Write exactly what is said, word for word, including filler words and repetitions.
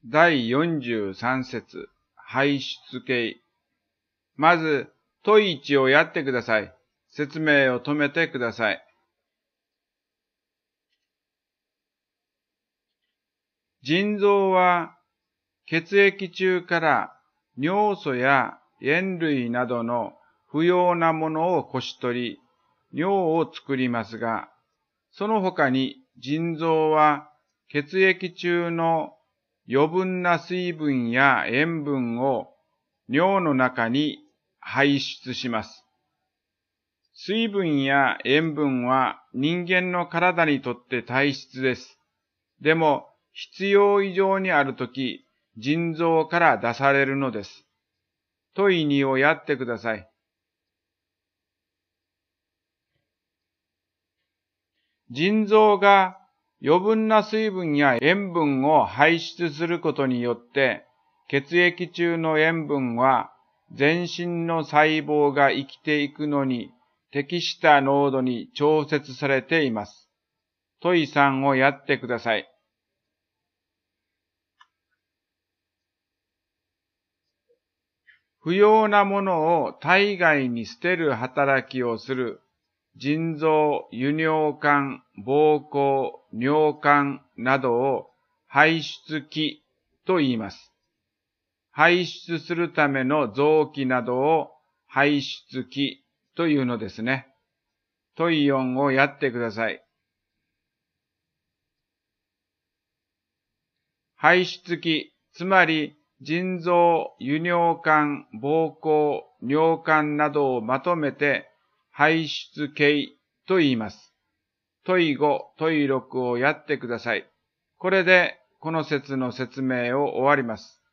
だいよんじゅうさん節、排出系。まず、問いいちをやってください。説明を止めてください。腎臓は血液中から尿素や塩類などの不要なものをこし取り、尿を作りますが、その他に腎臓は血液中の余分な水分や塩分を尿の中に排出します。水分や塩分は人間の体にとって大切です。でも必要以上にあるとき、腎臓から出されるのです。問いにをやってください。腎臓が余分な水分や塩分を排出することによって、血液中の塩分は全身の細胞が生きていくのに適した濃度に調節されています。問いさんをやってください。不要なものを体外に捨てる働きをする腎臓、輸尿管、膀胱、尿管などを排出器と言います。排出するための臓器などを排出器というのですね。問いよんをやってください。排出器、つまり腎臓、輸尿管、膀胱、尿管などをまとめて排出系と言います。問いご、問いろくをやってください。これでこの説の説明を終わります。